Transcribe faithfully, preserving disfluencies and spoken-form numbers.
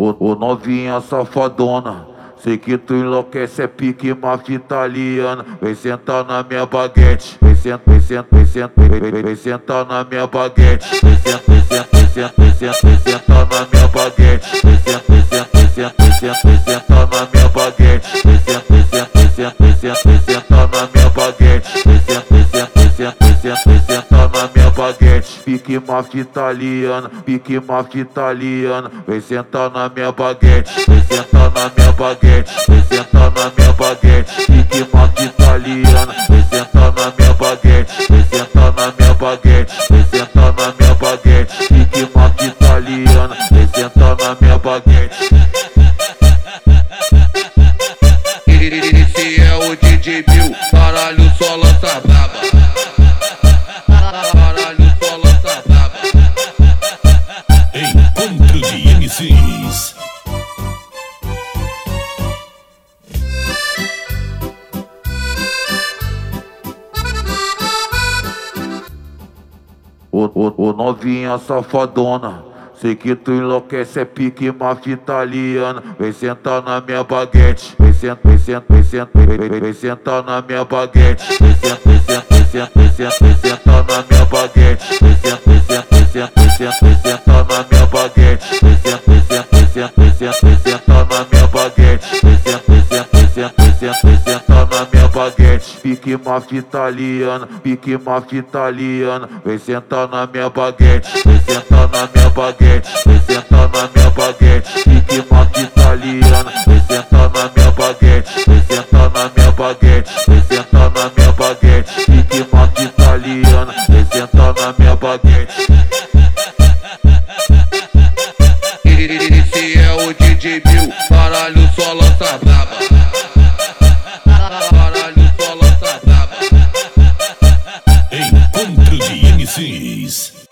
Ô, ô novinha safadona, sei que tu enlouquece, é pique máfia italiana. Vem sentar na minha baguete, vem sentar, vem sentar, vem sentar, vem, vem, vem sentar na minha baguete. Vem sentar, vem sentar, vem sentar, vem sentar, vem sentar na minha baguete. Vem sentar, vem sentar, vem sentar, vem sentar, vem sentar na minha baguete. Vem sentar, vem sentar, vem sentar, vem sentar, vem sentar na minha baguete. Vem sentar, vem sentar, vem sentar, vem sentar, vem sentar na minha baguete. Pique máfia italiana, pique máfia italiana. Vem sentar na minha baguete, vem sentar na minha baguete. Vem sentar na minha baguete, pique máfia italiana. Vem sentar na minha baguete, vem sentar na minha baguete. Vem sentar na minha baguete, pique máfia italiana. Vem sentar na minha baguete. Esse é o D J Bill, caralho, só lança braba. Caralho, só lança braba. Encontro de M Cs. Ô, ô, ô novinha safadona, sei que tu enlouquece, é pique máfia italiana. Vem sentar na minha baguete, vem sentar, vem sentar, vem sentar, vem, vem, vem sentar na minha baguete. Vem sentar, vem sentar, vem sentar, vem sentar, vem sentar na minha baguete. Vem sentar, vem sentar, vem sentar, vem sentar, vem sentar na minha baguete. Vem sentar, vem sentar, vem sentar, vem sentar, vem sentar na minha baguete. Vem sentar, vem sentar, vem sentar, vem sentar, vem sentar na minha baguete. Pique máfia italiana, pique máfia italiana. Vem sentar na minha baguete, vem sentar na minha baguete. Vem sentar na minha baguete, pique máfia italiana. Vem sentar na minha baguete, vem sentar na minha baguete. Vem sentar na minha baguete, pique máfia italiana. Vem sentar na minha baguete. Esse é o D J Bill, caralho, só lança braba. Caralho, só lança braba. Encontro de M Cs.